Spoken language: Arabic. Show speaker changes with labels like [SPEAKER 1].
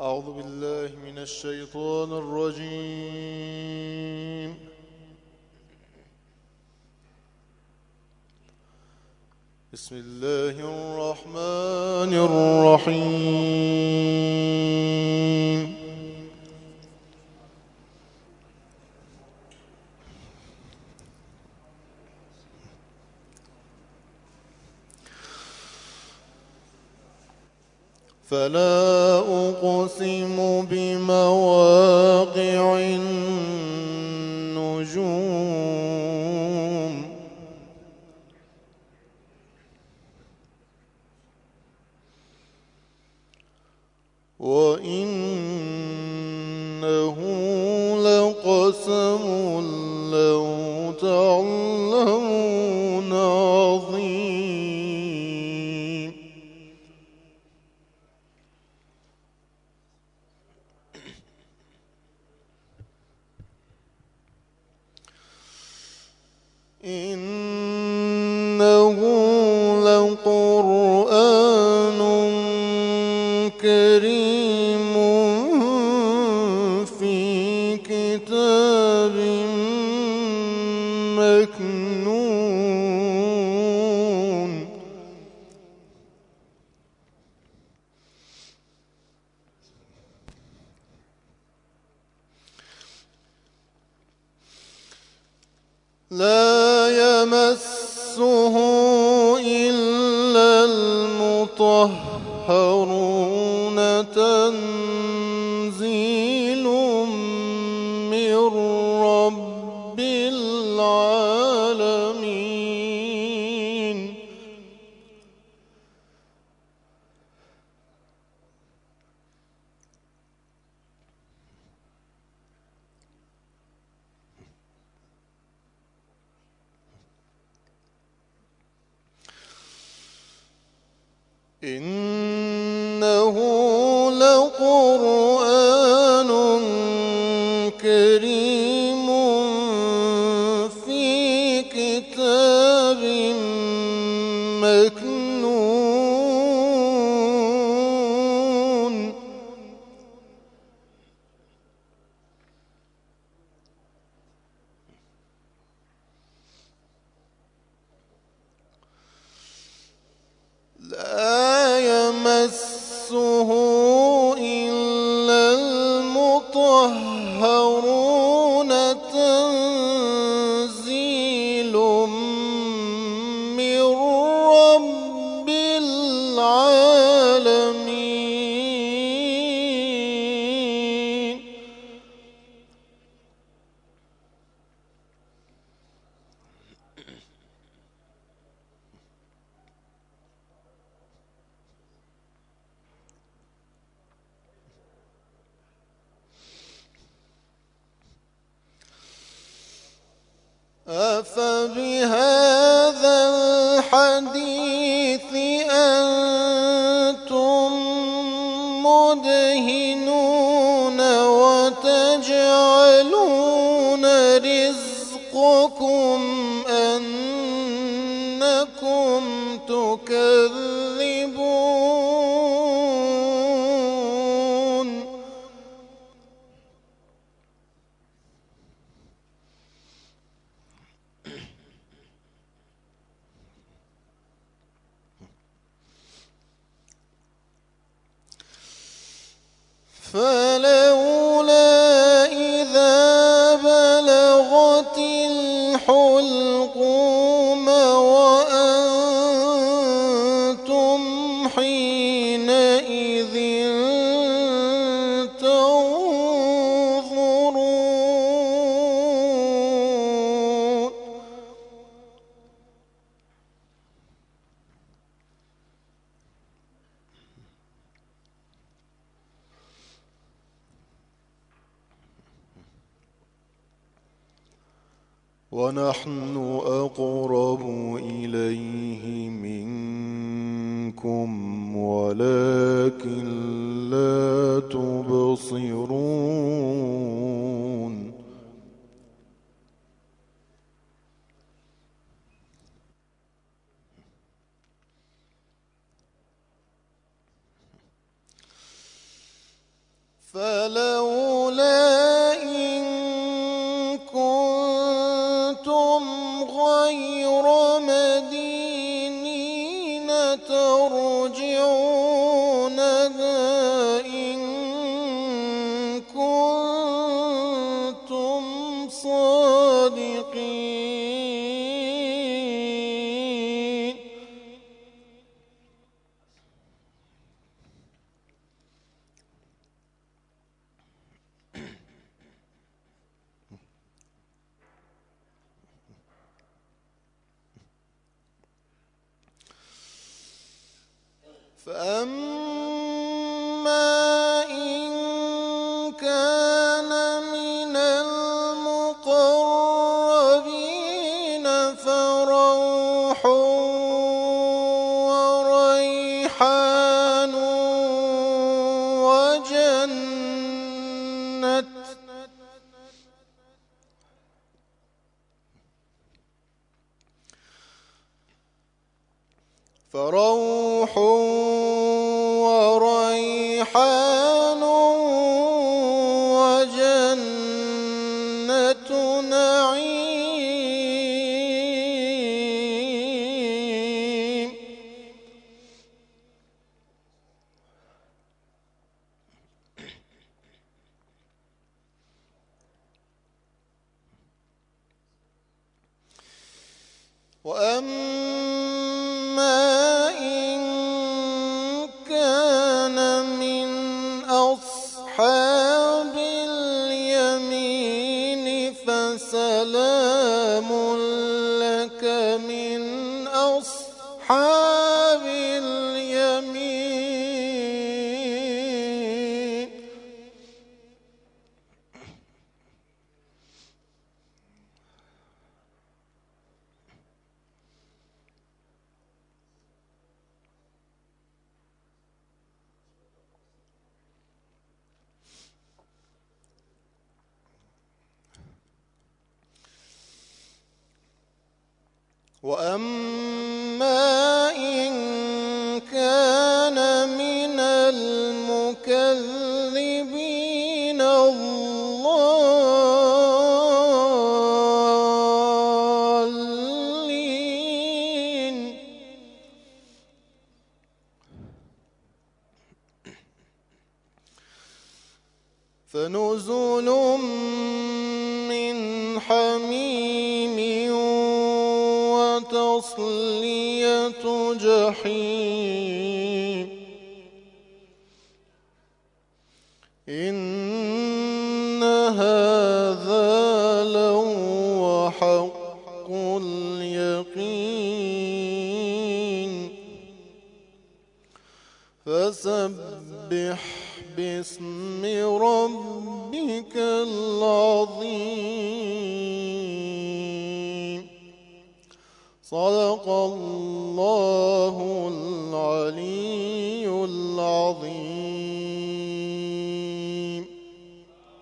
[SPEAKER 1] أعوذ بالله من الشيطان الرجيم. بسم الله الرحمن الرحيم. فلا أقسم بمواقع النجوم وإنه لقسم لو تعلمون عظيم. إنه لقرآن كريم في كتاب مكنون. لا يمسه إلا المطهرون تنزيل من رب العالمين. إنه لقرآن كريم في كتاب مكنون. لا يمسه إلا المطهرون تنزيل من رب العالمين. أفبهذا الحديث أنتم مدهنون وتجعلون رزقكم أنكم تكذبون. فلولا إذا بلغت الحلقوم وأنتم حينئذ تنظرون. ونحن أقرب إليه منكم ولكن لا تبصرون. فلولا إن كنتم غير مدينين ترجعونها إن كنتم صادقين. فأما إن كان من المقربين فروح وريحان وجنة نعيم. وأما إن كان من أصحاب اليمين فسلام لك من أصحاب اليمين. وأما إن كان من المكذبين الضالين فنزل من حميم وتصلية جحيم. إن هذا لهو حق اليقين. فسبح باسم ربك العظيم. صدق الله العلي العظيم.